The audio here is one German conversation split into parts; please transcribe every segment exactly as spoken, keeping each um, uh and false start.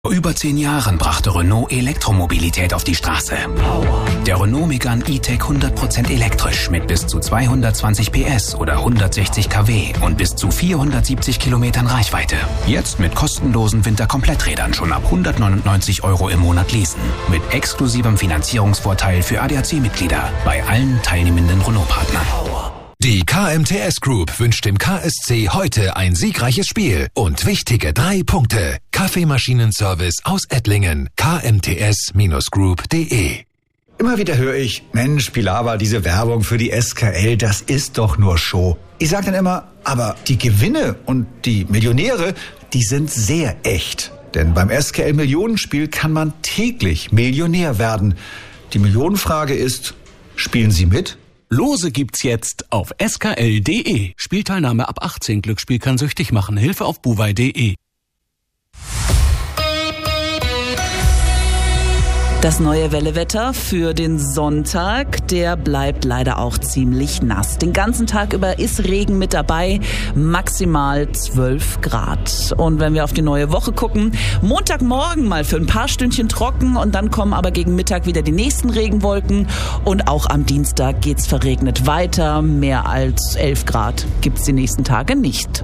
Vor über zehn Jahren brachte Renault Elektromobilität auf die Straße. Der Renault Megane E-Tech hundert Prozent elektrisch mit bis zu zweihundertzwanzig P S oder hundertsechzig Kilowatt und bis zu vierhundertsiebzig Kilometern Reichweite. Jetzt mit kostenlosen Winterkompletträdern schon ab hundertneunundneunzig Euro im Monat leasen. Mit exklusivem Finanzierungsvorteil für A D A C-Mitglieder bei allen teilnehmenden Renault-Partnern. Die K M T S Group wünscht dem K S C heute ein siegreiches Spiel und wichtige drei Punkte. Kaffeemaschinenservice aus Ettlingen. k m t s group punkt d e. Immer wieder höre ich, Mensch, Pilawa, diese Werbung für die S K L, das ist doch nur Show. Ich sage dann immer, aber die Gewinne und die Millionäre, die sind sehr echt. Denn beim S K L-Millionenspiel kann man täglich Millionär werden. Die Millionenfrage ist, spielen Sie mit? Lose gibt's jetzt auf s k l punkt d e. Spielteilnahme ab achtzehn. Glücksspiel kann süchtig machen. Hilfe auf buwei punkt d e. Das neue Wellewetter für den Sonntag, der bleibt leider auch ziemlich nass. Den ganzen Tag über ist Regen mit dabei, maximal zwölf Grad. Und wenn wir auf die neue Woche gucken, Montagmorgen mal für ein paar Stündchen trocken und dann kommen aber gegen Mittag wieder die nächsten Regenwolken. Und auch am Dienstag geht's verregnet weiter. Mehr als elf Grad gibt's die nächsten Tage nicht.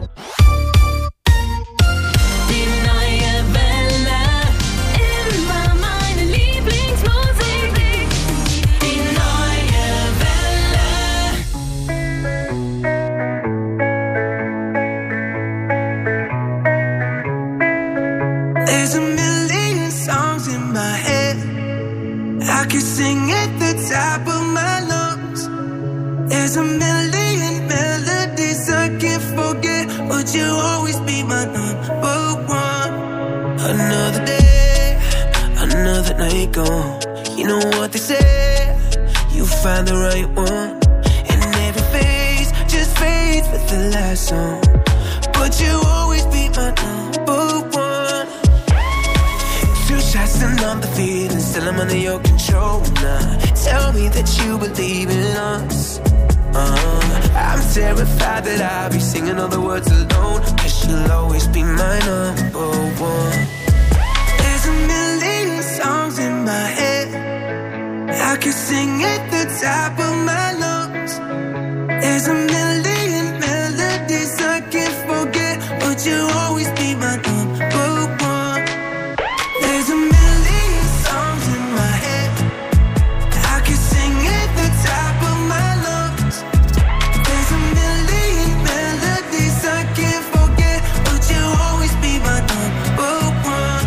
I can sing at the top of my lungs. There's a million melodies I can't forget, but you'll always be my number one. Another day, another night gone. You know what they say, you find the right one, and every phase just fades with the last song. But you'll always be my number one. Two shots and I'm defeated, still I'm under your control now. Tell me that you believe in us. uh, I'm terrified that I'll be singing all the words alone, cause you'll always be my number one. There's a million songs in my head, I can sing at the top of my lungs. There's a million melodies I can't forget, but you'll always be my number one. There's a million songs in my head, I can sing at the top of my lungs. There's a million melodies I can't forget, but you'll always be my number one.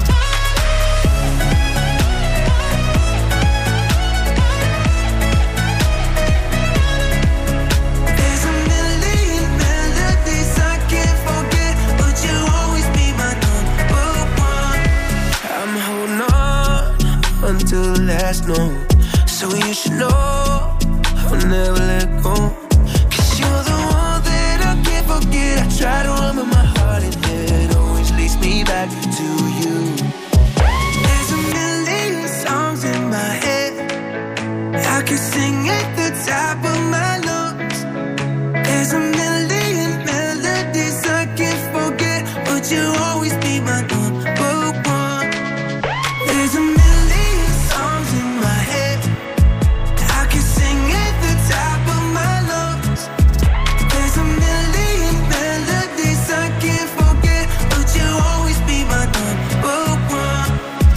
There's a million melodies I can't forget, but you'll always be my number one. I'm holding on until the last note, so you should know I'll never let go. Cause you're the one that I can't forget. I try to run with my heart and head always leads me back to you. There's a million songs in my head, I can sing at the top of my lungs. There's a million melodies I can't forget, but you'll always be my number one. There's a million songs in my head, I can sing at the top of my lungs. There's a million melodies I can't forget, but you'll always be my number one.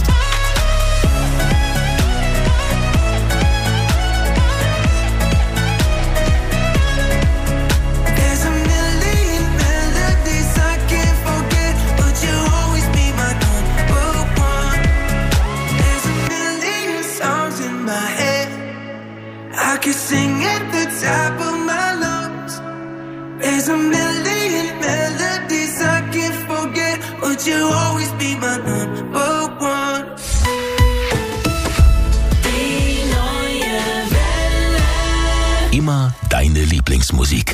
There's a million melodies I can't forget, but you'll always be my number one. There's a million songs in my head, I can sing at the top of my lungs. There's a million melodies I can't forget, but you'll always be my number one. Die neue Welle. Immer deine Lieblingsmusik.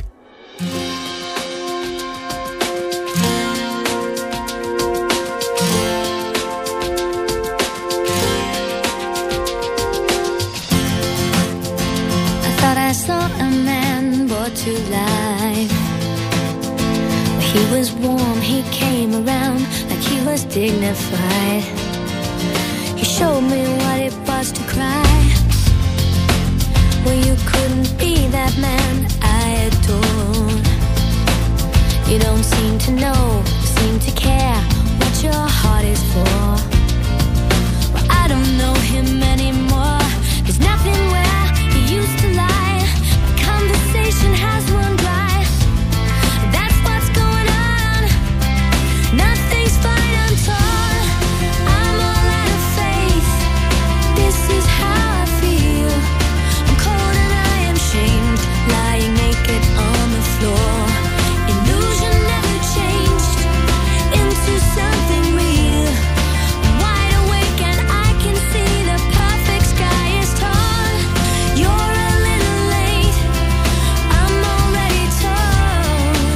I thought I saw a man brought to life. He was warm, he came around like he was dignified. He showed me what it was to cry. Well, you couldn't be that man I adore. You don't seem to know, seem to care what your heart is for. Well, I don't know him anymore. There's nothing where he used to lie. My conversation has run dry. That's what's going on. Nothing's fine, I'm torn. I'm all out of faith. This is how I feel. I'm cold and I am shamed, lying naked on the floor. Illusion never changed into something real. I'm wide awake and I can see the perfect sky is torn. You're a little late, I'm already torn.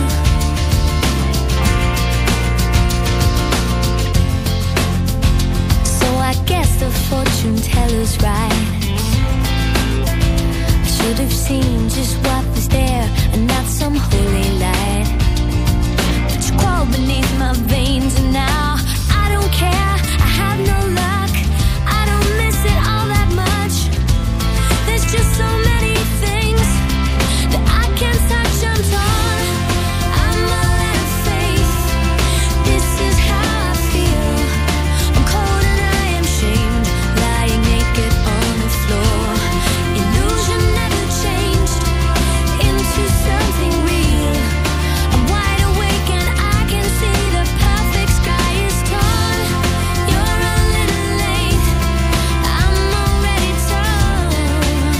So I guess the fortune teller's right. I should have seen just what was there and not some holy light. But you crawl beneath my veins and now I don't care, I have no luck. I don't miss it all that much. There's just so many things that I can't touch, I'm torn. I'm all out of faith. This is how I feel. I'm cold and I am shamed, lying naked on the floor. Illusion never changed into something real. I'm wide awake and I can see the perfect sky is torn. You're a little late, I'm already torn.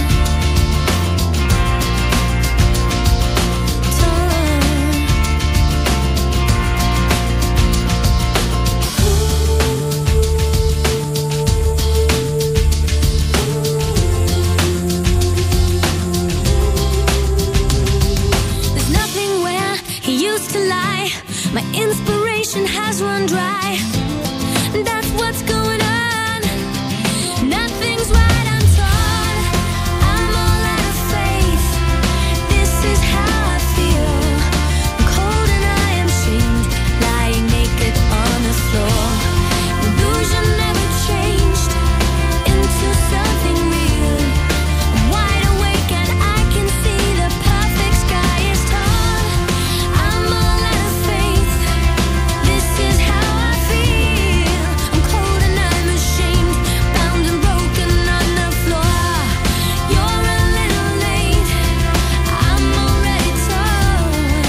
There's nothing where he used to lie. My inspiration has run dry. That's what's going on. Nothing's right, I'm torn. I'm all out of faith. This is how I feel. I'm cold and I am shamed, lying naked on the floor. Illusion never changed into something real. I'm wide awake and I can see the perfect sky is torn. I'm all out of faith. This is how I feel. I'm cold and I'm ashamed, bound and broken on the floor. You're a little late, I'm already torn.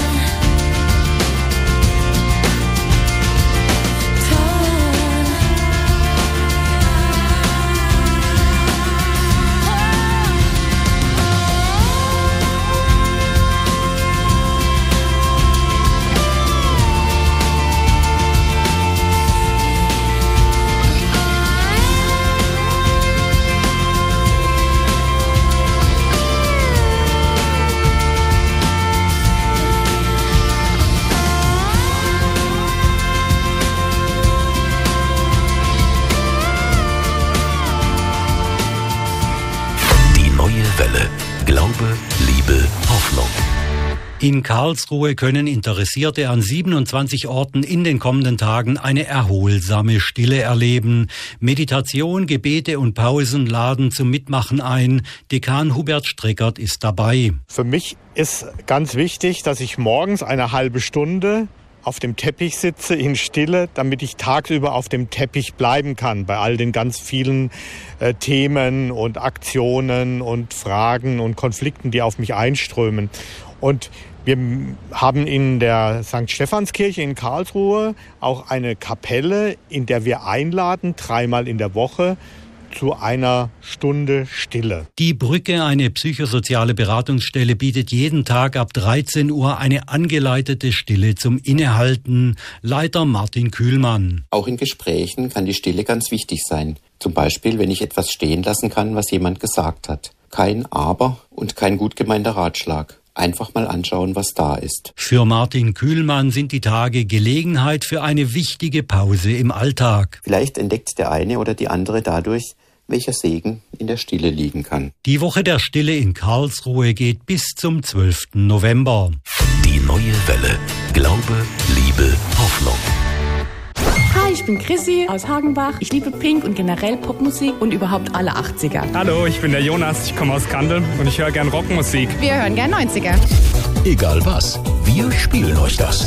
Die neue Welle. Glaube, Liebe, Hoffnung. In Karlsruhe können Interessierte an siebenundzwanzig Orten in den kommenden Tagen eine erholsame Stille erleben. Meditation, Gebete und Pausen laden zum Mitmachen ein. Dekan Hubert Streckert ist dabei. Für mich ist ganz wichtig, dass ich morgens eine halbe Stunde auf dem Teppich sitze in Stille, damit ich tagsüber auf dem Teppich bleiben kann bei all den ganz vielen äh, Themen und Aktionen und Fragen und Konflikten, die auf mich einströmen. Und wir haben in der Sankt Stephanskirche in Karlsruhe auch eine Kapelle, in der wir einladen, dreimal in der Woche, zu einer Stunde Stille. Die Brücke, eine psychosoziale Beratungsstelle, bietet jeden Tag ab dreizehn Uhr eine angeleitete Stille zum Innehalten. Leiter Martin Kühlmann. Auch in Gesprächen kann die Stille ganz wichtig sein. Zum Beispiel, wenn ich etwas stehen lassen kann, was jemand gesagt hat. Kein Aber und kein gut gemeinter Ratschlag. Einfach mal anschauen, was da ist. Für Martin Kühlmann sind die Tage Gelegenheit für eine wichtige Pause im Alltag. Vielleicht entdeckt der eine oder die andere dadurch, welcher Segen in der Stille liegen kann. Die Woche der Stille in Karlsruhe geht bis zum zwölften November. Die neue Welle. Glaube, Liebe, Hoffnung. Hi, ich bin Chrissy aus Hagenbach. Ich liebe Pink und generell Popmusik und überhaupt alle achtziger. Hallo, ich bin der Jonas, ich komme aus Kandel und ich höre gern Rockmusik. Wir hören gern neunziger. Egal was, wir spielen euch das.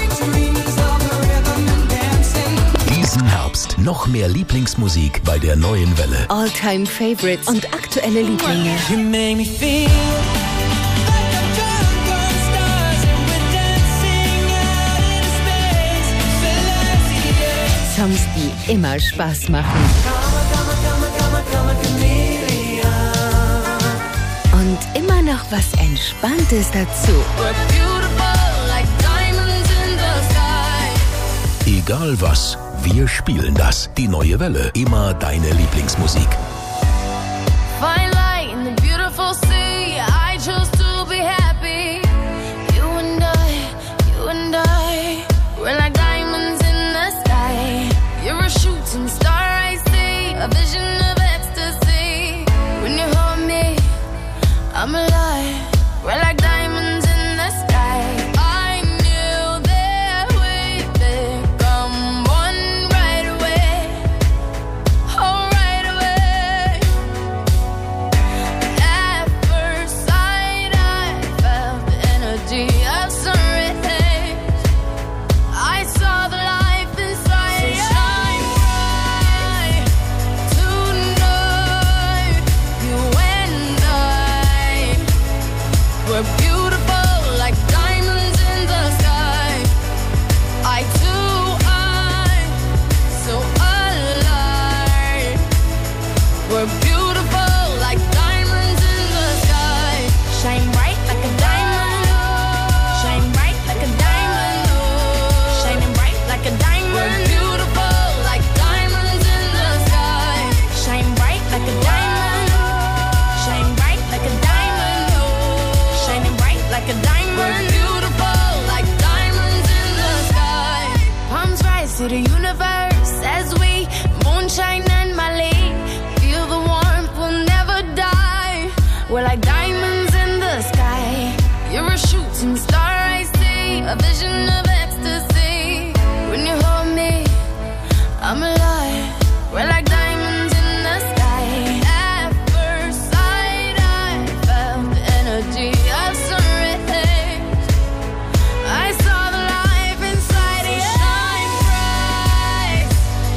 Diesen Herbst noch mehr Lieblingsmusik bei der Neuen Welle. All-Time Favorites und aktuelle Lieblinge. You make me feel Songs, die immer Spaß machen. Und immer noch was Entspanntes dazu. Egal was, wir spielen das. Die Neue Welle, immer deine Lieblingsmusik. Fine light in the beautiful sea. I chose to be happy. You and I, you and I, we're like diamonds in the sky. You're a shooting star I see, a vision of ecstasy. When you hold me, I'm alive. We're like diamonds in the sky. I knew that we'd become one right away. Oh, right away. At first sight, I felt the energy of sun rays. I saw the life inside. So shine bright tonight. You and I, we're beautiful like diamonds in the sky. I too, I'm so alive. We're beautiful like diamonds in the sky. Shine bright like a diamond. Shine bright like a diamond. Shining bright like a diamond. We're beautiful like diamonds in the sky. Shine bright like a diamond. Shine bright like a diamond. Shining bright like a diamond. We're beautiful like diamonds in the sky. Palms rise to the universe as we moonshine and Mali. Feel the warmth, we'll never die. We're like diamonds in the sky. You're a shooting star I see, a vision of ecstasy. When you hold me, I'm alive. We're like diamonds in the sky. At first sight, I felt the energy of sun rays. I saw the life inside you. Shine bright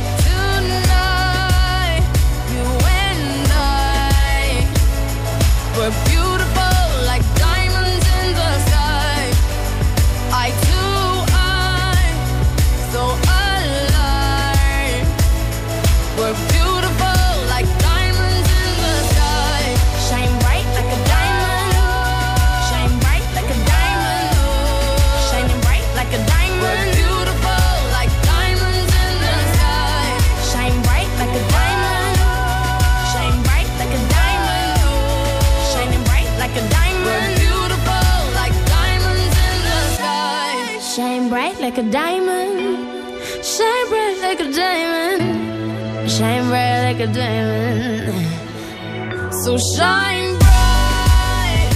tonight. You and I, we're beautiful like diamonds in the sky. I too, I'm so alive. We're beautiful like diamonds in the sky. Shine bright like a diamond. Shine bright like a diamond. Shining bright like a diamond. We're beautiful like diamonds in the sky. Shine bright like a diamond. Shine bright like a diamond. Shining bright like a diamond. We're beautiful like diamonds in the sky. Shine bright like a diamond. Shine bright like a diamond. Shine bright like a diamond. So shine bright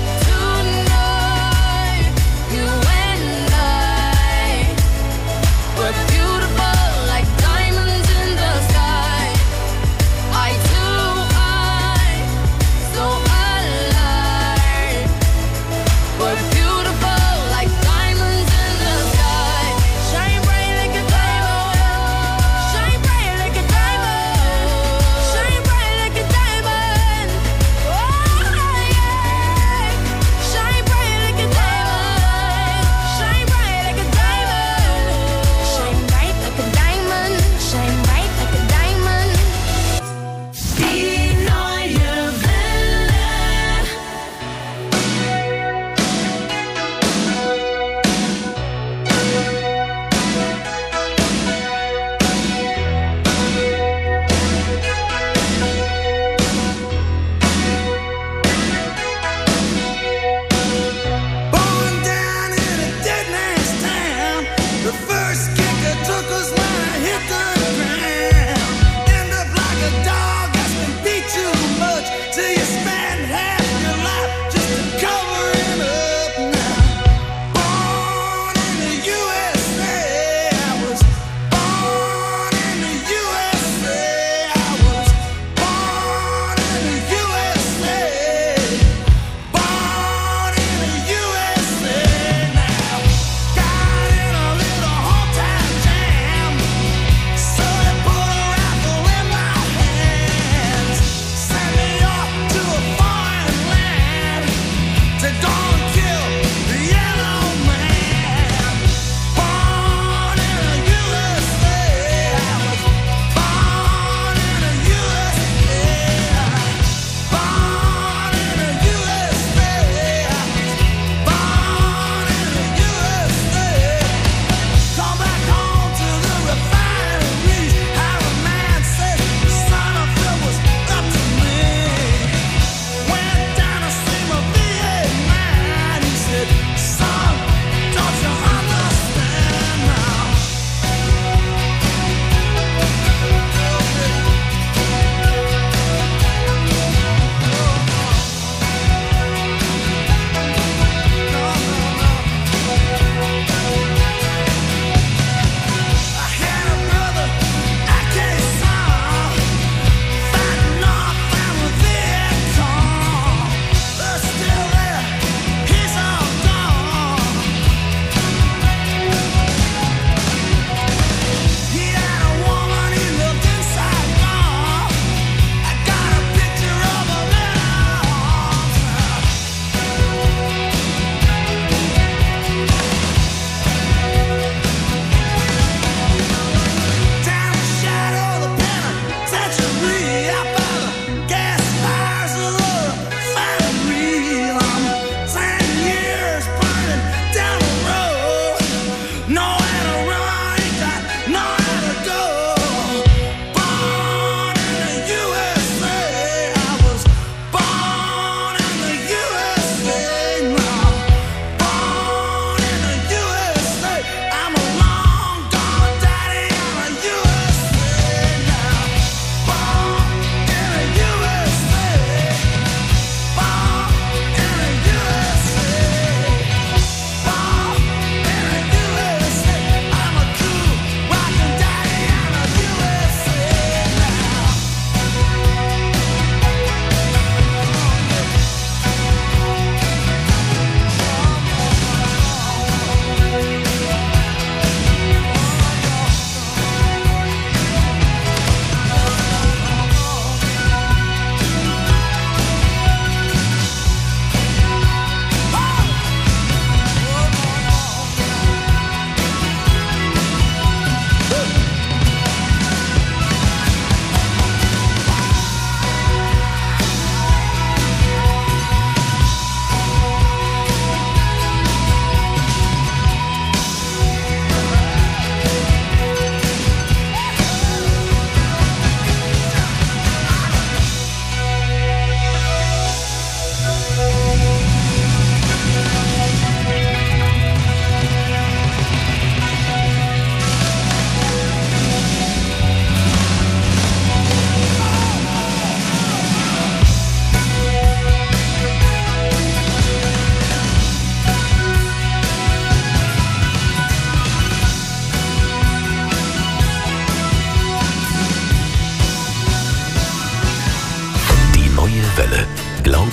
tonight. You and I, we're beautiful like diamonds in the sky. I too, I'm so alive. We're beautiful like diamonds in the sky. Shine bright like a diamond. Shine bright like a diamond. Shine bright like a diamond. Oh,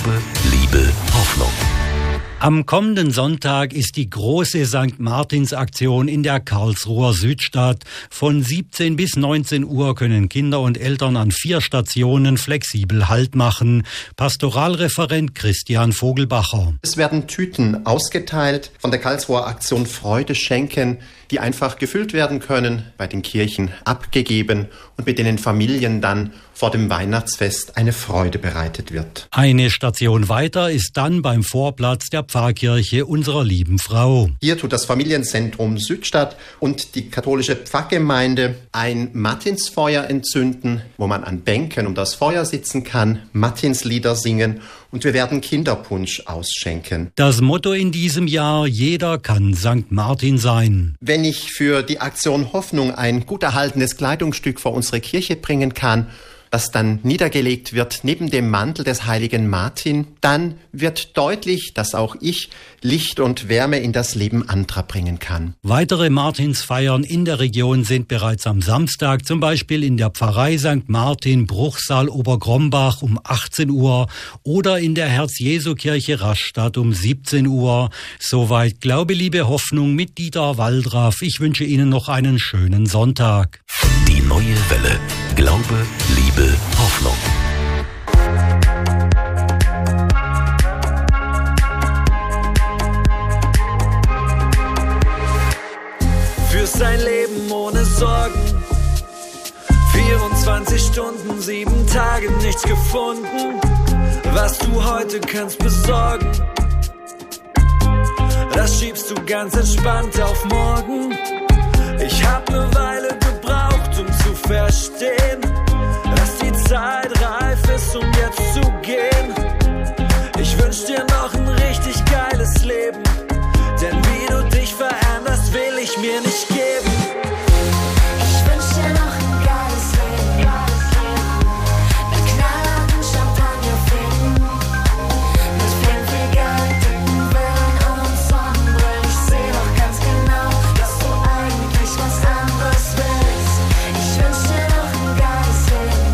Glaube, Liebe, Hoffnung. Am kommenden Sonntag ist die große Sankt Martins-Aktion in der Karlsruher Südstadt. Von siebzehn bis neunzehn Uhr können Kinder und Eltern an vier Stationen flexibel Halt machen. Pastoralreferent Christian Vogelbacher. Es werden Tüten ausgeteilt von der Karlsruher Aktion Freude schenken, die einfach gefüllt werden können, bei den Kirchen abgegeben und mit denen Familien dann vor dem Weihnachtsfest eine Freude bereitet wird. Eine Station weiter ist dann beim Vorplatz der Pfarrkirche Unserer Lieben Frau. Hier tut das Familienzentrum Südstadt und die katholische Pfarrgemeinde ein Martinsfeuer entzünden, wo man an Bänken um das Feuer sitzen kann, Martinslieder singen und wir werden Kinderpunsch ausschenken. Das Motto in diesem Jahr: Jeder kann Sankt Martin sein. Wenn ich für die Aktion Hoffnung ein gut erhaltenes Kleidungsstück vor unsere Kirche bringen kann, das dann niedergelegt wird neben dem Mantel des heiligen Martin, dann wird deutlich, dass auch ich Licht und Wärme in das Leben anderer bringen kann. Weitere Martinsfeiern in der Region sind bereits am Samstag, zum Beispiel in der Pfarrei Sankt Martin, Bruchsal Obergrombach um achtzehn Uhr oder in der Herz-Jesu-Kirche Rastatt um siebzehn Uhr. Soweit Glaube, Liebe, Hoffnung mit Dieter Waldraff. Ich wünsche Ihnen noch einen schönen Sonntag. Die neue Welle. Glaube, Liebe, Hoffnung. Für sein Leben ohne Sorgen, vierundzwanzig Stunden, sieben Tage, nichts gefunden, was du heute kannst besorgen. Das schiebst du ganz entspannt auf morgen. Ich hab ne Weile gebraucht, um zu verstehen, dass die Zeit reif ist, um jetzt zu gehen. Ich wünsch dir noch ein richtig geiles Leben, denn wie du dich veränderst, will ich mir nicht geben. Ich wünsch dir noch ein geiles Leben, mit knallharten Champagnerfäden, mit viel, viel Geld, dicken Villen und Sonnenbrillen. Ich seh doch ganz genau, dass du eigentlich was anderes willst. Ich wünsch dir noch ein geiles Leben,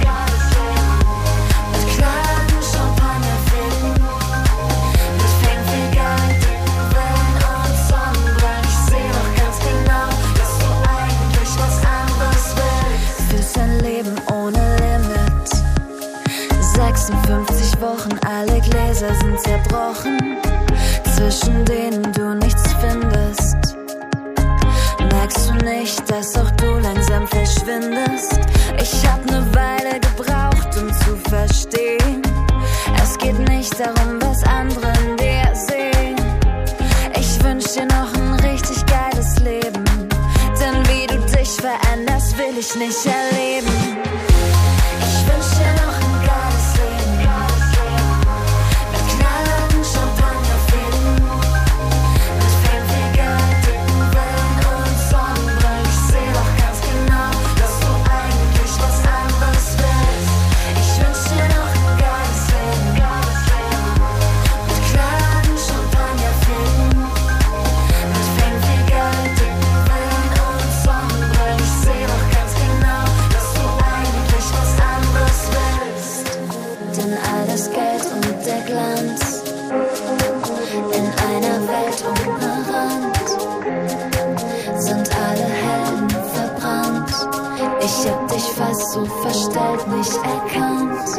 mit knallharten Champagnerfäden, mit viel, viel Geld, dicken Villen und Sonnenbrillen. Ich seh doch ganz genau, dass du eigentlich was anderes willst. Für sein Leben ohne Limit, sechsundfünfzig Wochen, alle Gläser sind zerbrochen, zwischen denen du nichts findest. Merkst du nicht, dass auch du langsam verschwindest? Ich hab ne Weile gebraucht, um zu verstehen, es geht nicht darum, was andere in dir sehen. Ich wünsch dir noch ein richtig geiles Leben, denn wie du dich veränderst, will ich nicht erleben. Ich wünsch dir noch ein geiles Leben, mit knallharten Champagnerfäden, mit viel, viel Geld, dicken Villen und Sonnenbrillen. Ich seh doch ganz genau, dass du eigentlich was anderes willst. Ich wünsch dir noch ein geiles Leben, mit knallharten Champagnerfäden, mit viel, viel Geld, dicken Villen und Sonnenbrillen. Ich seh doch ganz genau, dass du eigentlich was anderes willst. Denn all das Geld und der Glanz in einer Welt ohne Rand sind alle Helden verbrannt. Ich hab dich fast so verstellt nicht erkannt.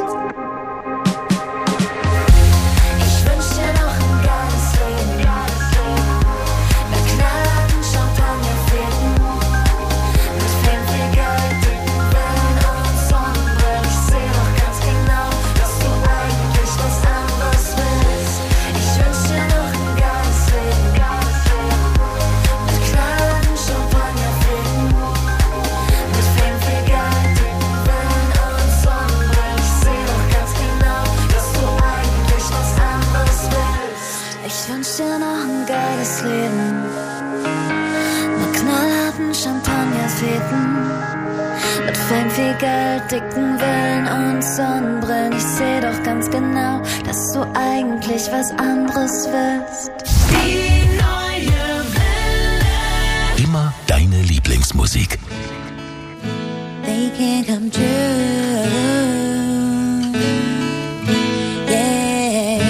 Ich wünsch dir noch ein geiles Leben, mit knallharten Champagnerfäden, mit viel, viel Geld, dicken Villen und Sonnenbrillen. Ich seh doch ganz genau, dass du eigentlich was anderes willst. Ich wünsch dir noch ein geiles Leben, mit knallharten Champagnerfäden, mit viel, viel Geld, dicken Villen und Sonnenbrillen. Ich seh doch ganz genau, dass du eigentlich was anderes willst. Ich wünsch dir noch ein geiles Leben, mit knallharten Champagnerfäden, mit fame, viel Geld, dicken Villen und Sonnenbrillen. Ich seh doch ganz genau, dass du eigentlich was anderes willst. Die neue Welle. Immer deine Lieblingsmusik. They can't come true. Yeah.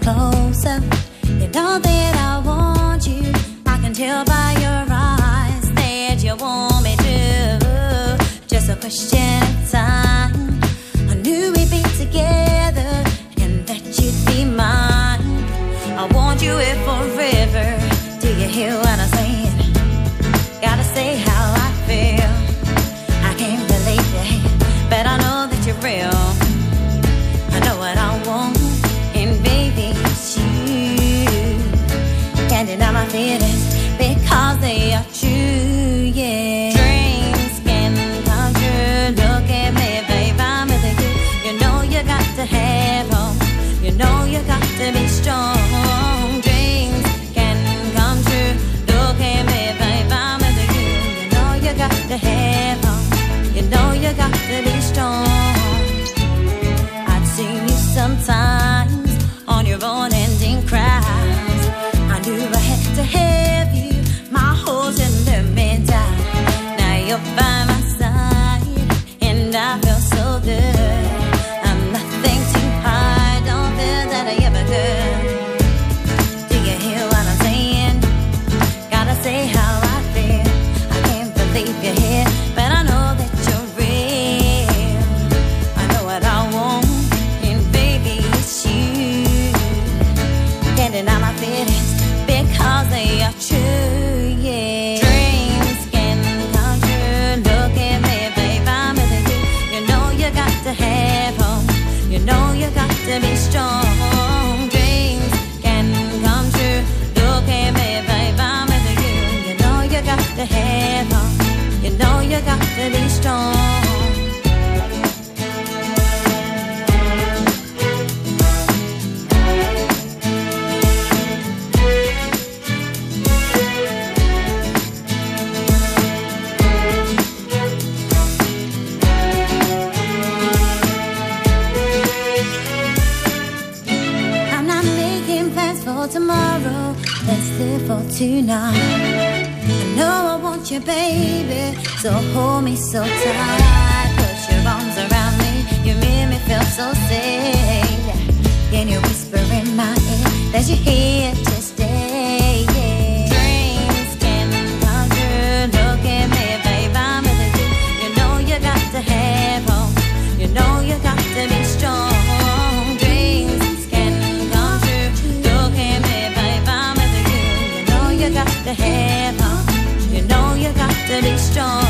closer. You know that I want you. I can tell by your eyes that you want me to. Just a question of time. I knew we'd be together and that you'd be mine. I want you here forever. Do you hear what I'm saying? Gotta say how I feel. I can't believe it, but I know that you're real. I know what I want, and baby, it's you. Can't deny my feelings because they are true, yeah. Dreams can come true. Look at me, babe, I'm with you. You know you got to have hope. You know you got to be strong. Dreams can come true. Look at me, babe, I'm with you. You know you got to have hope. You know you got to be strong. I've seen you sometimes on your own ending cries. I knew I had to have you. My holes in the middle. Now you're by my side, and I feel so good. I'm nothing too hard. Don't feel that I ever could. Do you hear what I'm saying? Gotta say how I feel. I can't believe you're here, but I know that you're real. I know what I want, and baby, it's you. Can't deny my feelings because they are true, yeah. Dreams can come true. Look at me, babe, I'm with you. You know you got to have hope. You know you got to be strong. Dreams can come true. Look at me, babe, I'm with you. You know you got to have hope. You know you got to be strong. Tomorrow, let's live for tonight. I know I want you, baby, so hold me so tight. Put your arms around me, you make me feel so safe. Can you whisper in my ear that you're here to stay? Yeah. Dreams can come true. Look at me, babe, I'm with you. You know you got to have hope. You know you got to be strong. To have hope, you know you got to be strong.